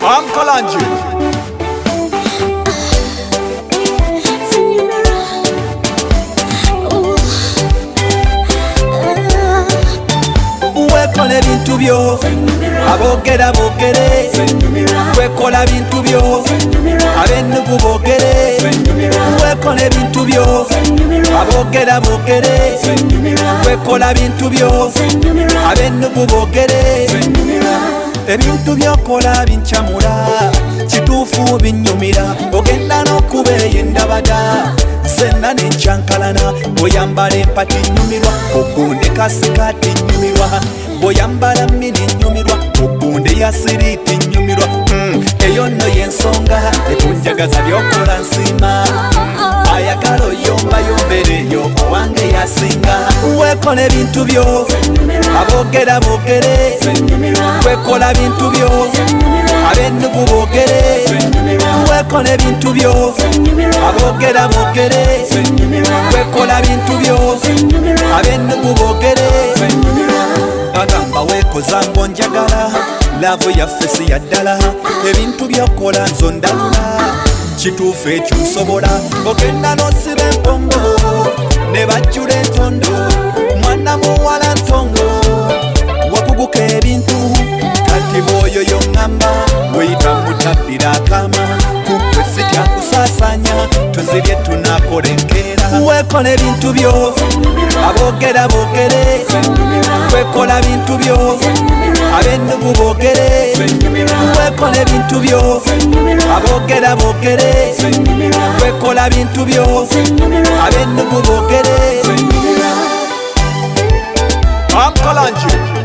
I'm Kalanji. Wekola bintu byo abogera bogere, wekola bintu byo abennugu bogere, wekola bintu byo abogera bogere, wekola bintu byo abennugu bogere. Ebintu byokola bincamula kituufu binyumira, ogenda n'okubeeya endabada zenna nenkyankalana, bw'oyambala empati nyumirwa, ogunde kasikati nyumirwa, bw'oyambala mini nyumirwa, ogunde ya siriiti nyumirwa. Eyo nno y'ensonga ekunjagaza byokola nsima, ayagala oyomba yombereyo owange yasinga. Wekola ebintu byo abogera bogere, wekola bintu byo abennugu bogere, wekola ebintu byo abogera bogere, wekola bintu byo abennugu bogere. Agamba wekoza ngonjagala, laavu yaffe si yaddala, ebintu byokola nzo ndalula, kituufu ekyo nsobola. Ogenda n'osiba empongo ne bajjula entondo, mwana muwala ntongo wakuguka ebintu, kati bw'oyo yoŋŋamba weyita mutabbira akama, kukwe sitya kusaasanya, tuzirye tunakola enkeera. Wekola ebintu byo abogera bogere, wekola bintu byo abennugu bogere, wekola ebintu byo abogera bogere, wekola bintu byo abennugu bogere. I'm Kalanji.